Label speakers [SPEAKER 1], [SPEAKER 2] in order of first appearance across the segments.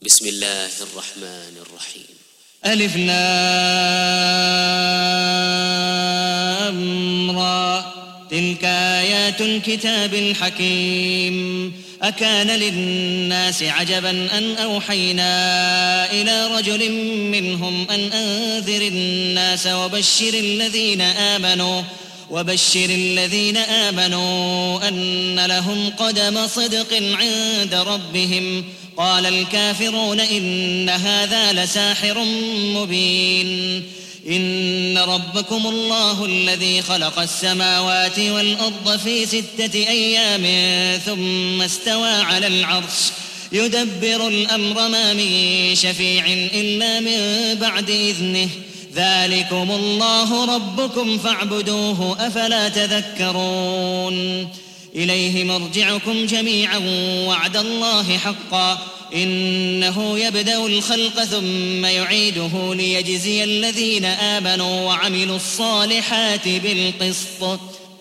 [SPEAKER 1] بسم الله الرحمن الرحيم.
[SPEAKER 2] ألف لام را تلك آيات الكتاب الحكيم. أكان للناس عجبا أن أوحينا إلى رجل منهم أن أنذر الناس وبشر الذين آمنوا أن لهم قدم صدق عند ربهم. قال الكافرون إن هذا لساحر مبين. إن ربكم الله الذي خلق السماوات والأرض في 6 أيام ثم استوى على العرش يدبر الأمر ما من شفيع إلا من بعد إذنه. ذلكم الله ربكم فاعبدوه أفلا تذكرون. إليه مرجعكم جميعا وعد الله حقا إنه يبدأ الخلق ثم يعيده ليجزي الذين آمنوا وعملوا الصالحات بالقسط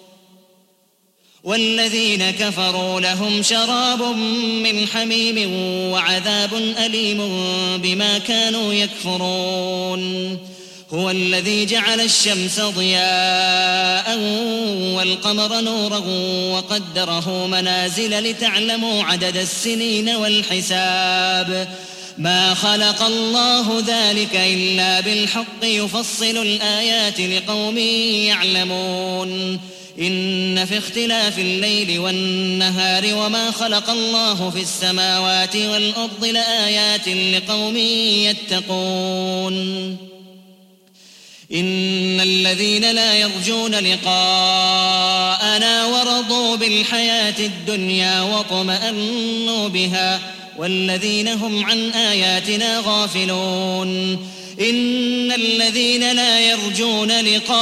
[SPEAKER 2] والذين كفروا لهم شراب من حميم وعذاب أليم بما كانوا يكفرون. هو الذي جعل الشمس ضياء والقمر نورا وقدره منازل لتعلموا عدد السنين والحساب. ما خلق الله ذلك إلا بالحق يفصل الآيات لقوم يعلمون. إن في اختلاف الليل والنهار وما خلق الله في السماوات والأرض لآيات لقوم يتقون. إن الذين لا يرجون لقاءنا ورضوا بالحياة الدنيا واطمأنوا بها والذين هم عن آياتنا غافلون. إن الذين لا يرجون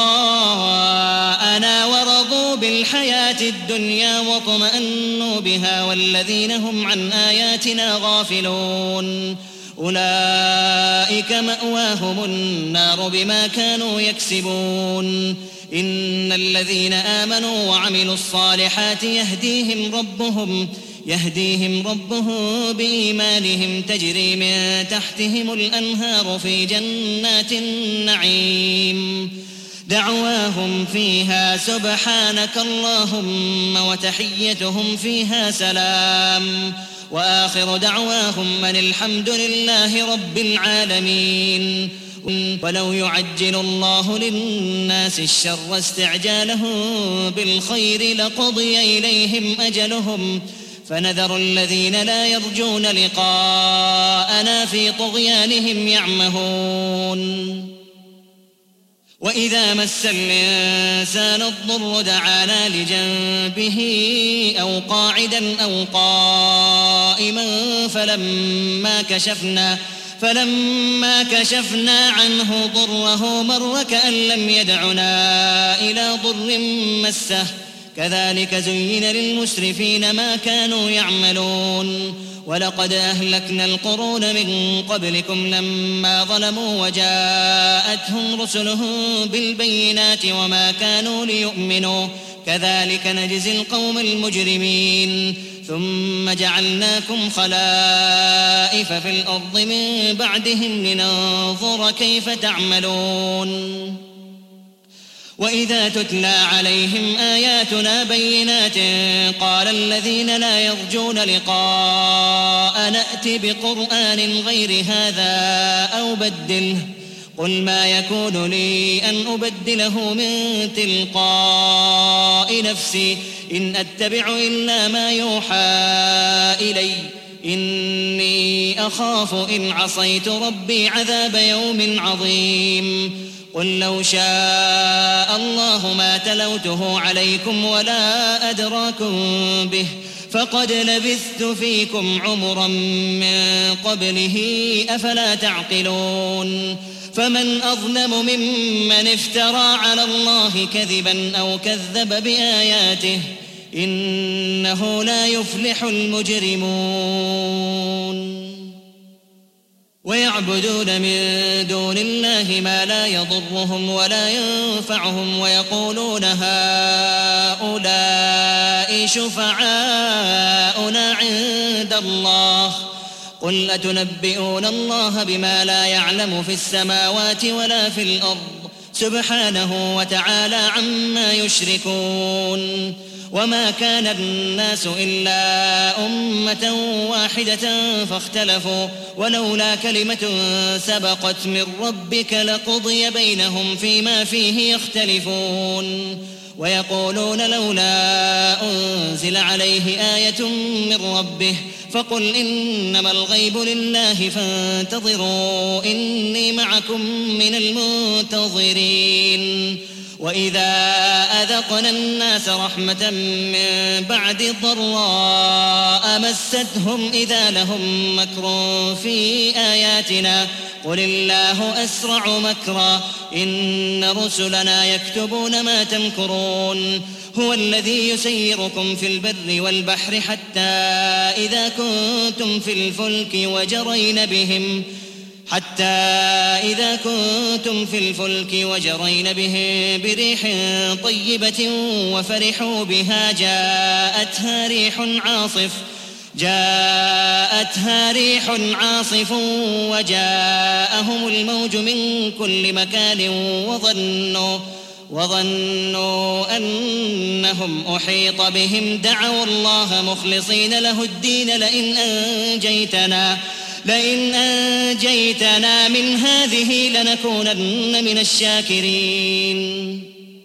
[SPEAKER 2] لقاءنا ورضوا بالحياة الدنيا واطمأنوا بها والذين هم عن آياتنا غافلون أولئك مأواهم النار بما كانوا يكسبون. إن الذين آمنوا وعملوا الصالحات يهديهم ربهم بإيمانهم تجري من تحتهم الأنهار في جنات النعيم. دعواهم فيها سبحانك اللهم وتحيتهم فيها سلام وآخر دعواهم أن الحمد لله رب العالمين. ولو يعجل الله للناس الشر استعجالهم بالخير لقضي إليهم أجلهم فنذر الذين لا يرجون لقاءنا في طغيانهم يعمهون. وإذا مس الإنسان الضر دعانا لجنبه أو قاعدا أو قائما فلما كشفنا عنه ضره مر كأن لم يدعنا إلى ضر مسه. كذلك زين للمسرفين ما كانوا يعملون. ولقد أهلكنا القرون من قبلكم لما ظلموا وجاءتهم رسلهم بالبينات وما كانوا ليؤمنوا كذلك نجزي القوم المجرمين. ثم جعلناكم خلائف في الأرض من بعدهم لننظر كيف تعملون. وإذا تتلى عليهم آياتنا بينات قال الذين لا يرجون لقاء نأتي بقرآن غير هذا أو بدله. قل ما يكون لي أن أبدله من تلقاء نفسي إن أتبع إلا ما يوحى إلي إني أخاف إن عصيت ربي عذاب يوم عظيم. قل لو شاء الله ما تلوته عليكم ولا أدراكم به فقد لبثت فيكم عمرا من قبله أفلا تعقلون. فمن أظلم ممن افترى على الله كذبا أو كذب بآياته إنه لا يفلح المجرمون. ويعبدون من دون الله ما لا يضرهم ولا ينفعهم ويقولون هؤلاء شفعاؤنا عند الله قل أتنبئون الله بما لا يعلم في السماوات ولا في الأرض سبحانه وتعالى عما يشركون وما كان الناس إلا أمة واحدة فاختلفوا ولولا كلمة سبقت من ربك لقضي بينهم فيما فيه يختلفون ويقولون لولا أنزل عليه آية من ربه فقل إنما الغيب لله فانتظروا إني معكم من المنتظرين وإذا أذقنا الناس رحمة من بعد ضراء مستهم إذا لهم مكر في آياتنا قل الله أسرع مكرا إن رسلنا يكتبون ما تمكرون هو الذي يسيركم في البر والبحر حتى إذا كنتم في الفلك وجرين بهم بريح طيبة وفرحوا بها جاءتها ريح عاصف وجاءهم الموج من كل مكان وظنوا أنهم أحيط بهم دعوا الله مخلصين له الدين لئن أنجيتنا من هذه لنكونن من الشاكرين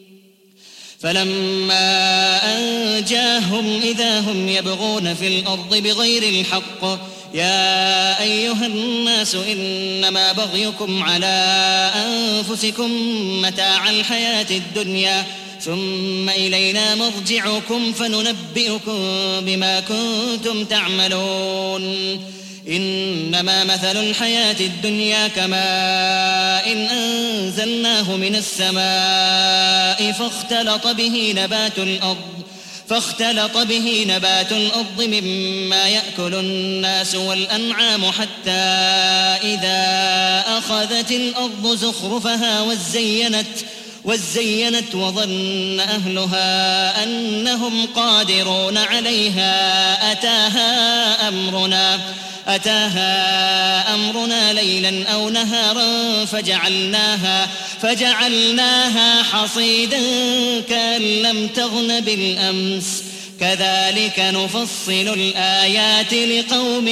[SPEAKER 2] فلما أنجاهم إذا هم يبغون في الأرض بغير الحق يا أيها الناس إنما بغيكم على أنفسكم متاع الحياة الدنيا ثم إلينا مرجعكم فننبئكم بما كنتم تعملون إنما مثل الحياة الدنيا كماء إن أنزلناه من السماء فاختلط به نبات الأرض مما يأكل الناس والأنعام حتى إذا أخذت الأرض زخرفها وزينت وظن أهلها أنهم قادرون عليها أتاها أمرنا ليلا أو نهارا فجعلناها حصيدا كأن لم تغن بالأمس كذلك نفصل الآيات لقوم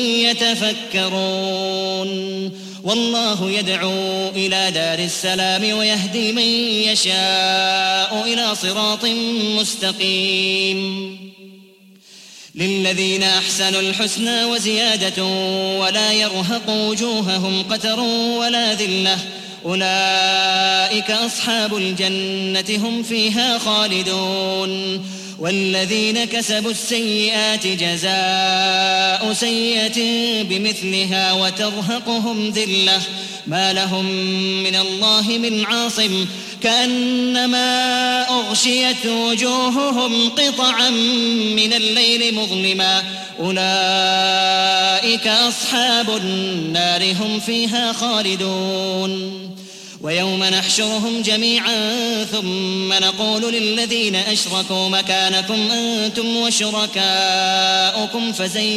[SPEAKER 2] يتفكرون والله يدعو إلى دار السلام ويهدي من يشاء إلى صراط مستقيم للذين أحسنوا الحسنى وزيادة ولا يرهق وجوههم قتر ولا ذلة أولئك أصحاب الجنة هم فيها خالدون والذين كسبوا السيئات جزاء سيئة بمثلها وترهقهم ذلة ما لهم من الله من عاصم كأنما أغشيت وجوههم قطعا من الليل مظلما أولئك أصحاب النار هم فيها خالدون ويوم نحشرهم جميعا ثم نقول للذين أشركوا مكانكم أنتم وشركاؤكم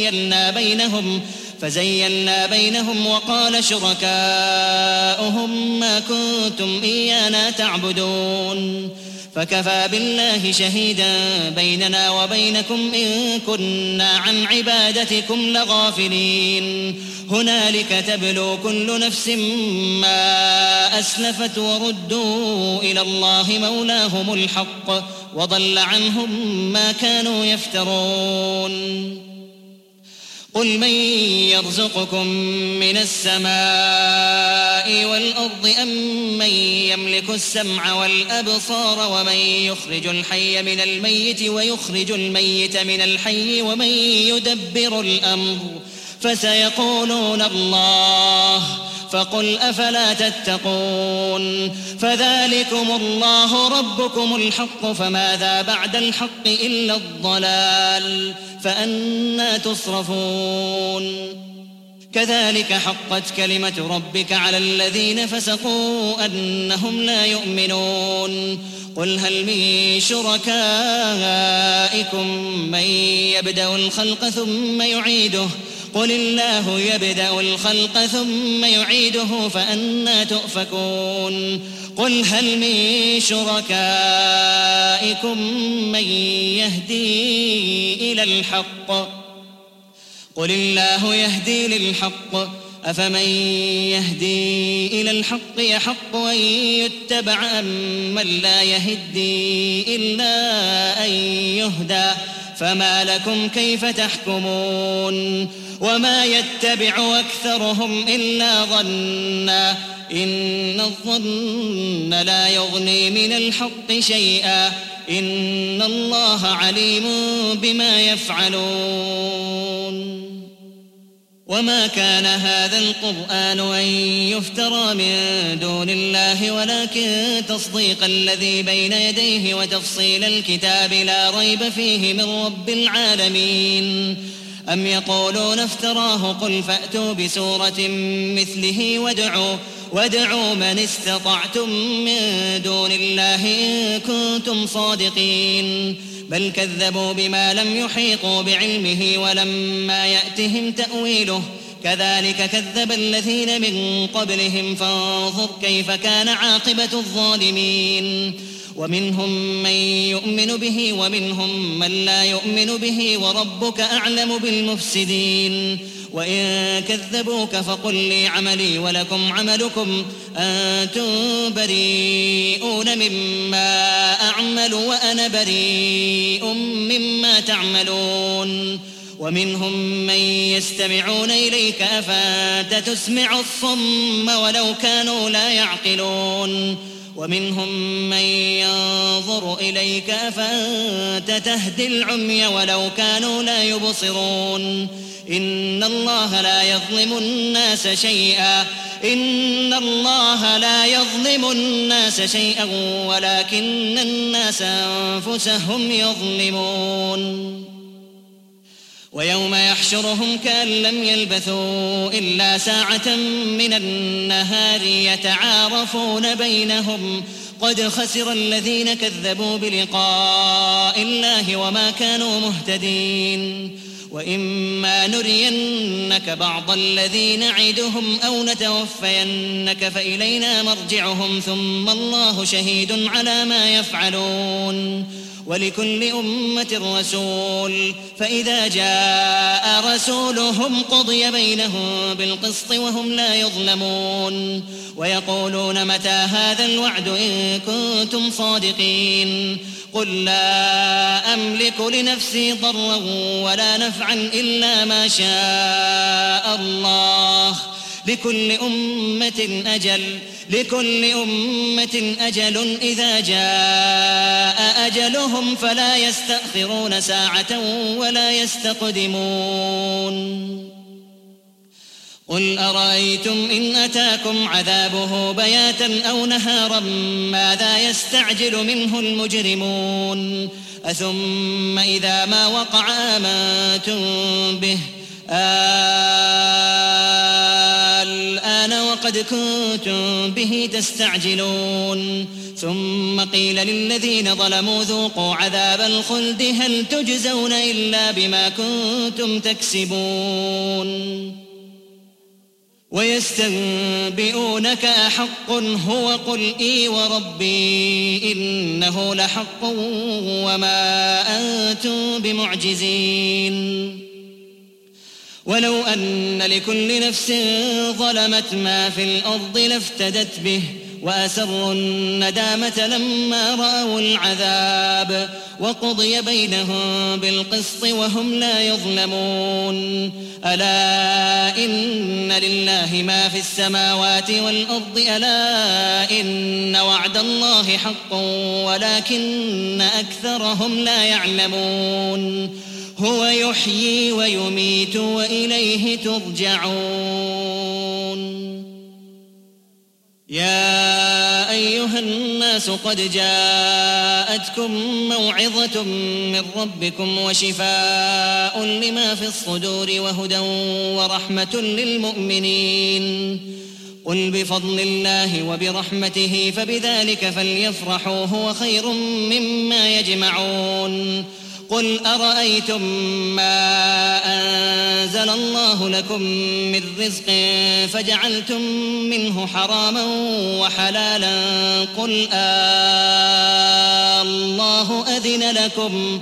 [SPEAKER 2] فزيلنا بينهم وقال شركاؤهم ما كنتم إيانا تعبدون فكفى بالله شهيدا بيننا وبينكم إن كنا عن عبادتكم لغافلين هنالك تبلو كل نفس ما أسلفت وردوا إلى الله مولاهم الحق وضل عنهم ما كانوا يفترون قل من يرزقكم من السماء والأرض أم من يملك السمع والأبصار ومن يخرج الحي من الميت ويخرج الميت من الحي ومن يدبر الأمر فسيقولون الله فقل أفلا تتقون فذلكم الله ربكم الحق فماذا بعد الحق إلا الضلال فأنى تصرفون كذلك حقت كلمة ربك على الذين فسقوا أنهم لا يؤمنون قل هل من شركائكم من يبدأ الخلق ثم يعيده قل الله يبدأ الخلق ثم يعيده فأنى تؤفكون قل هل من شركائكم من يهدي إلى الحق قل الله يهدي للحق أفمن يهدي إلى الحق يحق أن يتبع أمن لا يهدي إلا أن يهدى فما لكم كيف تحكمون وما يتبع أكثرهم إلا ظنا إن الظن لا يغني من الحق شيئا إن الله عليم بما يفعلون وما كان هذا القرآن أن يفترى من دون الله ولكن تصديق الذي بين يديه وتفصيل الكتاب لا ريب فيه من رب العالمين أم يقولون افتراه قل فأتوا بسورة مثله وادعوا من استطعتم من دون الله إن كنتم صادقين بل كذبوا بما لم يحيطوا بعلمه ولما يأتهم تأويله كذلك كذب الذين من قبلهم فانظر كيف كان عاقبة الظالمين ومنهم من يؤمن به ومنهم من لا يؤمن به وربك أعلم بالمفسدين وإن كذبوك فقل لي عملي ولكم عملكم أنتم بريئون مما أعمل وأنا بريء مما تعملون ومنهم من يستمعون إليك أفأنت تسمع الصم ولو كانوا لا يعقلون ومنهم من ينظر إليك أفأنت تهدي العمي ولو كانوا لا يبصرون إن الله لا يظلم الناس شيئا ولكن الناس أنفسهم يظلمون ويوم يحشرهم كأن لم يلبثوا إلا ساعة من النهار يتعارفون بينهم قد خسر الذين كذبوا بلقاء الله وما كانوا مهتدين وإما نرينك بعض الذي نعدهم أو نتوفينك فإلينا مرجعهم ثم الله شهيد على ما يفعلون ولكل أمة رسول فإذا جاء رسولهم قضي بينهم بالقسط وهم لا يظلمون ويقولون متى هذا الوعد إن كنتم صادقين قل لا أملك لنفسي ضرا ولا نفعا إلا ما شاء الله لكل أمة أجل إذا جاء أجلهم فلا يستأخرون ساعة ولا يستقدمون قل أرأيتم إن أتاكم عذابه بياتا أو نهارا ماذا يستعجل منه المجرمون أثم إذا ما وقع آمنتم به الآن وقد كنتم به تستعجلون ثم قيل للذين ظلموا ذوقوا عذاب الخلد هل تجزون إلا بما كنتم تكسبون ويستنبئونك أحق هو قل إي وربي إنه لحق وما أنتم بمعجزين ولو أن لكل نفس ظلمت ما في الأرض لافتدت به وأسروا الندامة لما رأوا العذاب وقضي بينهم بالقسط وهم لا يظلمون ألا إن لله ما في السماوات والأرض ألا إن وعد الله حق ولكن أكثرهم لا يعلمون هو يحيي ويميت وإليه ترجعون يا أيها الناس قد جاءتكم موعظة من ربكم وشفاء لما في الصدور وهدى ورحمة للمؤمنين قل بفضل الله وبرحمته فبذلك فليفرحوا هو خير مما يجمعون قل أرأيتم ما أنزل الله لكم من رزق فجعلتم منه حراما وحلالا قل الله أذن لكم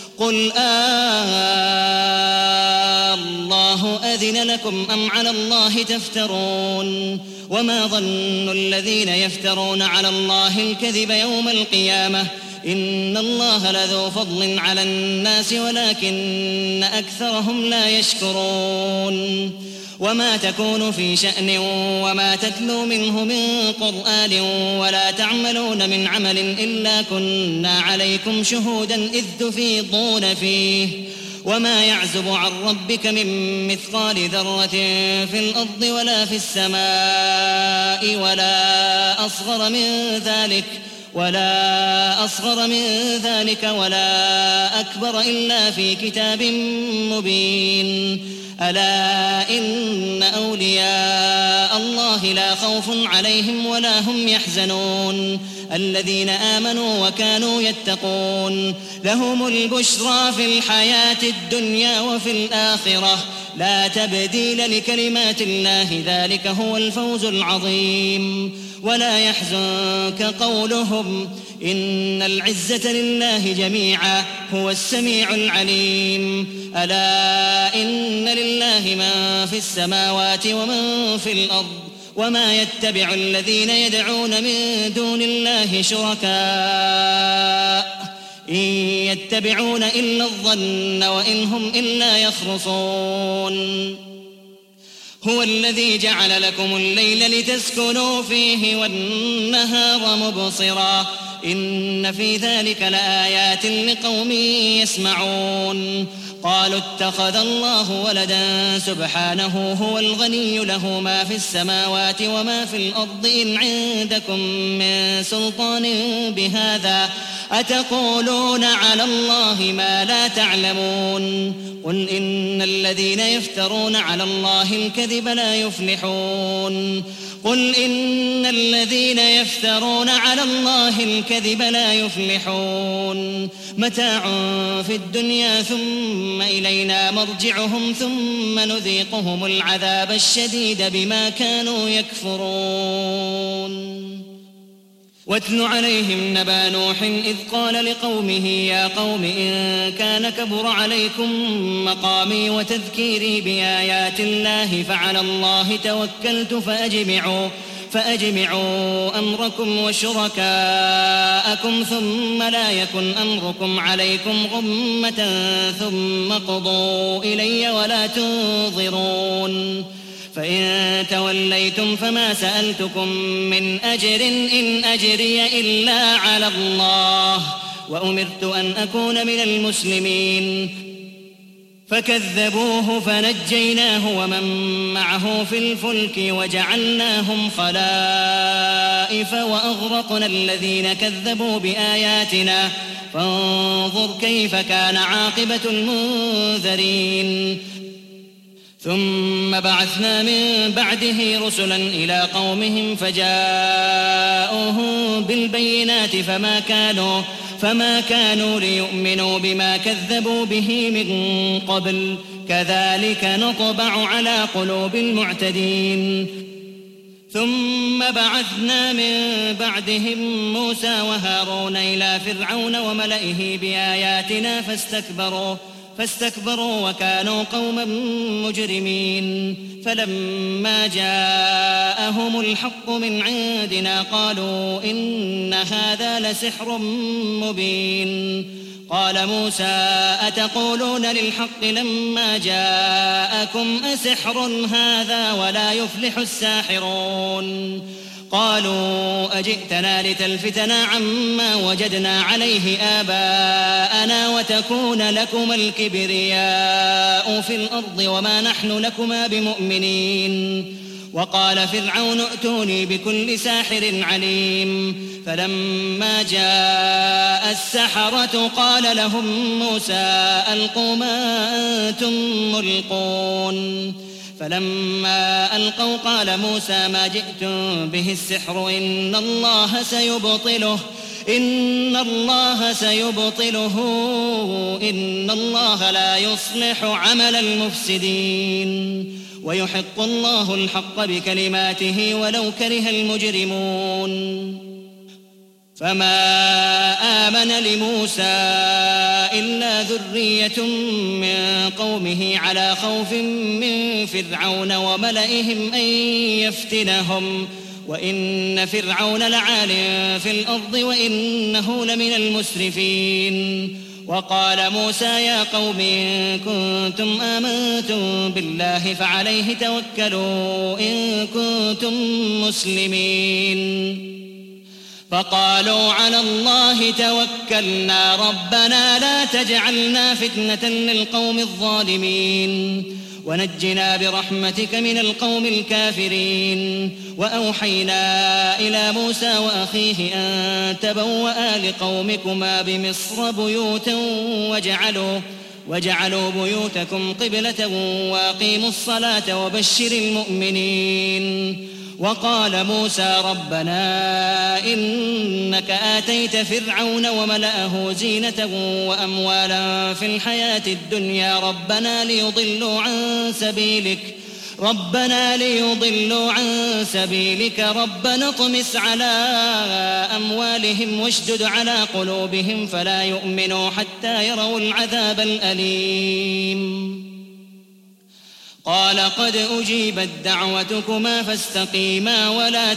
[SPEAKER 2] الله أذن لكم أم على الله تفترون وما ظن الذين يفترون على الله الكذب يوم القيامة إن الله لذو فضل على الناس ولكن أكثرهم لا يشكرون وما تكون في شأن وما تتلو منه من قرآن ولا تعملون من عمل إلا كنا عليكم شهودا إذ تفيضون فيه وما يعزب عن ربك من مثقال ذرة في الأرض ولا في السماء ولا أصغر من ذلك ولا أكبر إلا في كتاب مبين ألا إن أولياء الله لا خوف عليهم ولا هم يحزنون الذين آمنوا وكانوا يتقون لهم البشرى في الحياة الدنيا وفي الآخرة لا تبديل لكلمات الله ذلك هو الفوز العظيم ولا يحزنك قولهم إن العزة لله جميعا هو السميع العليم ألا إن لله من في السماوات ومن في الأرض وما يتبع الذين يدعون من دون الله شركاء إن يتبعون إلا الظن وإن هم إلا يخرصون هو الذي جعل لكم الليل لتسكنوا فيه والنهار مبصرا إن في ذلك لآيات لقوم يسمعون قالوا اتخذ الله ولدا سبحانه هو الغني له ما في السماوات وما في الأرض إن عندكم من سلطان بهذا أتقولون على الله ما لا تعلمون قل إن الذين يفترون على الله الكذب لا يفلحون متاع في الدنيا ثم إلينا مرجعهم ثم نذيقهم العذاب الشديد بما كانوا يكفرون واتل عليهم نبأ نوح إذ قال لقومه يا قوم إن كان كبر عليكم مقامي وتذكيري بآيات الله فعلى الله توكلت فأجمعوا أمركم وشركاءكم ثم لا يكن أمركم عليكم غمة ثم قضوا إلي ولا تنظرون فإن توليتم فما سألتكم من أجر إن أجري إلا على الله وأمرت أن أكون من المسلمين فكذبوه فنجيناه ومن معه في الفلك وجعلناهم خلائف وأغرقنا الذين كذبوا بآياتنا فانظر كيف كان عاقبة المنذرين ثم بعثنا من بعده رسلا إلى قومهم فجاءوهم بالبينات فما كانوا ليؤمنوا بما كذبوا به من قبل كذلك نطبع على قلوب المعتدين ثم بعثنا من بعدهم موسى وهارون إلى فرعون وملئه بآياتنا فاستكبروا وكانوا قوما مجرمين فلما جاءهم الحق من عندنا قالوا إن هذا لسحر مبين قال موسى أتقولون للحق لما جاءكم أسحر هذا ولا يفلح الساحرون قالوا أجئتنا لتلفتنا عما وجدنا عليه آباءنا وتكون لكما الكبرياء في الأرض وما نحن لكما بمؤمنين وقال فرعون ائتوني بكل ساحر عليم فلما جاء السحرة قال لهم موسى ألقوا ما أنتم ملقون فلما ألقوا قال موسى ما جئتم به السحر إن الله إن الله سيبطله إن الله لا يصلح عمل المفسدين ويحق الله الحق بكلماته ولو كره المجرمون فما آمن لموسى إلا ذرية من قومه على خوف من فرعون وملئهم أن يفتنهم وإن فرعون لعال في الأرض وإنه لمن المسرفين وقال موسى يا قوم إن كنتم آمنتم بالله فعليه توكلوا إن كنتم مسلمين فقالوا على الله توكلنا ربنا لا تجعلنا فتنة للقوم الظالمين ونجنا برحمتك من القوم الكافرين وأوحينا إلى موسى وأخيه أن تبوأ لقومكما بمصر بيوتا وجعلوا بيوتكم قبلة وأقيموا الصلاة وبشر المؤمنين وقال موسى ربنا إنك آتيت فرعون وملأه زينة وأموالا في الحياة الدنيا ربنا ليضلوا عن سبيلك ربنا اطمس على أموالهم واشدد على قلوبهم فلا يؤمنوا حتى يروا العذاب الأليم قال قد أجيبت دعوتكما فاستقيما ولا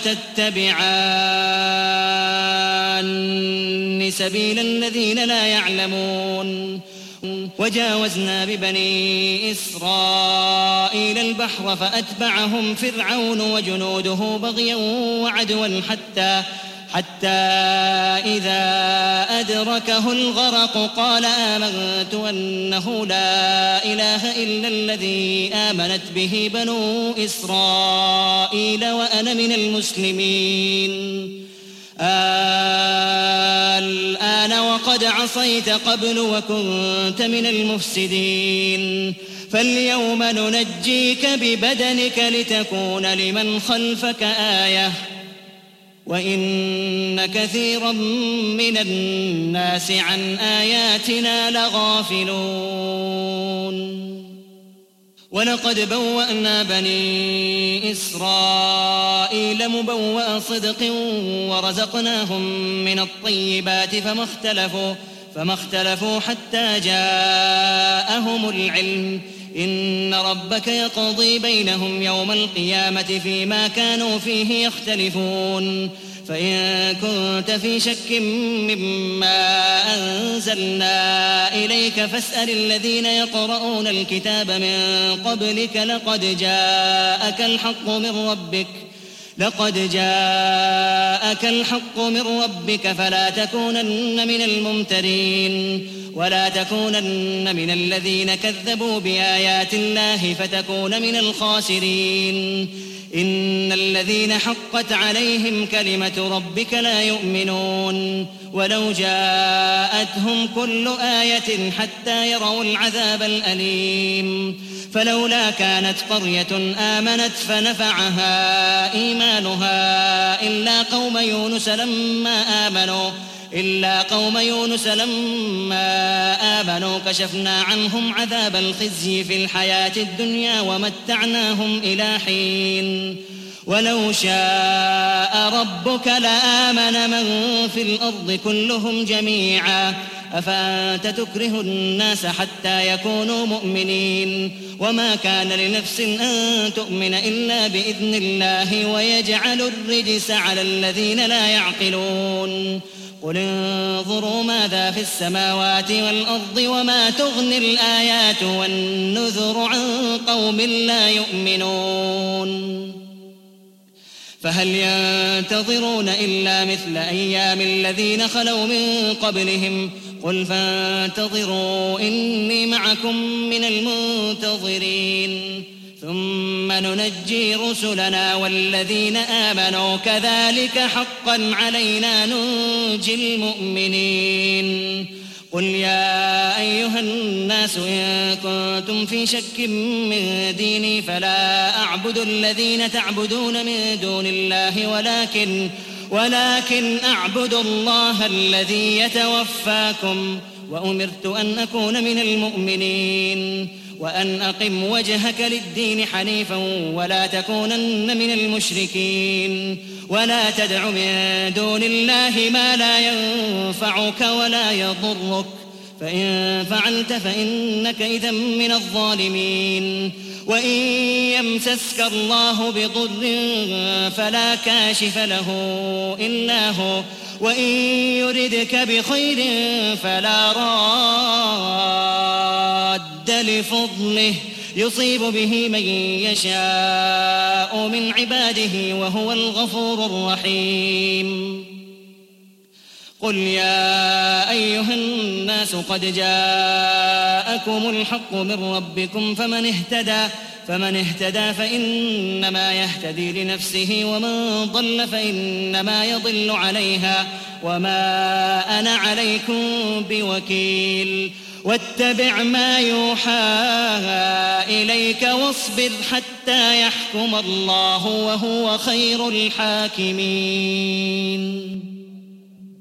[SPEAKER 2] تتبعان سبيل الذين لا يعلمون وجاوزنا ببني إسرائيل البحر فأتبعهم فرعون وجنوده بغيا وعدوا حتى إذا أدركه الغرق قال آمنت أنه لا إله إلا الذي آمنت به بنو إسرائيل وأنا من المسلمين الآن وقد عصيت قبل وكنت من المفسدين فاليوم ننجيك ببدنك لتكون لمن خلفك آية وإن كثيرا من الناس عن آياتنا لغافلون ولقد بوأنا بني إسرائيل مبوأ صدق ورزقناهم من الطيبات فما اختلفوا حتى جاءهم العلم إن ربك يقضي بينهم يوم القيامة فيما كانوا فيه يختلفون فإن كنت في شك مما أنزلنا إليك فاسأل الذين يقرؤون الكتاب من قبلك لقد جاءك الحق من ربك فلا تكونن من الممترين ولا تكونن من الذين كذبوا بآيات الله فتكون من الخاسرين إن الذين حقت عليهم كلمة ربك لا يؤمنون ولو جاءتهم كل آية حتى يروا العذاب الأليم فلولا كانت قرية آمنت فنفعها إيمانها إلا قوم يونس لما آمنوا كشفنا عنهم عذاب الخزي في الحياة الدنيا ومتعناهم إلى حين ولو شاء ربك لآمن من في الأرض كلهم جميعا أفأنت تكره الناس حتى يكونوا مؤمنين وما كان لنفس أن تؤمن إلا بإذن الله ويجعل الرجس على الذين لا يعقلون قل انظروا ماذا في السماوات والأرض وما تغني الآيات والنذر عن قوم لا يؤمنون فهل ينتظرون إلا مثل أيام الذين خلوا من قبلهم قل فانتظروا إني معكم من المنتظرين ثم ننجي رسلنا والذين آمنوا كذلك حقا علينا ننجي المؤمنين قل يا أيها الناس إن كنتم في شك من ديني فلا أعبد الذين تعبدون من دون الله ولكن أعبد الله الذي يتوفاكم وأمرت أن أكون من المؤمنين وأن أقم وجهك للدين حنيفا ولا تكونن من المشركين ولا تدع من دون الله ما لا ينفعك ولا يضرك فإن فعلت فإنك إذا من الظالمين وإن يمسسك الله بضر فلا كاشف له إلا هو وإن يردك بخير فلا راد لفضله يصيب به من يشاء من عباده وهو الغفور الرحيم قل يا أيها الناس قد جاءكم الحق من ربكم فمن اهتدى فإنما يهتدي لنفسه ومن ضل فإنما يضل عليها وما أنا عليكم بوكيل واتبع ما يوحى إليك واصبر حتى يحكم الله وهو خير الحاكمين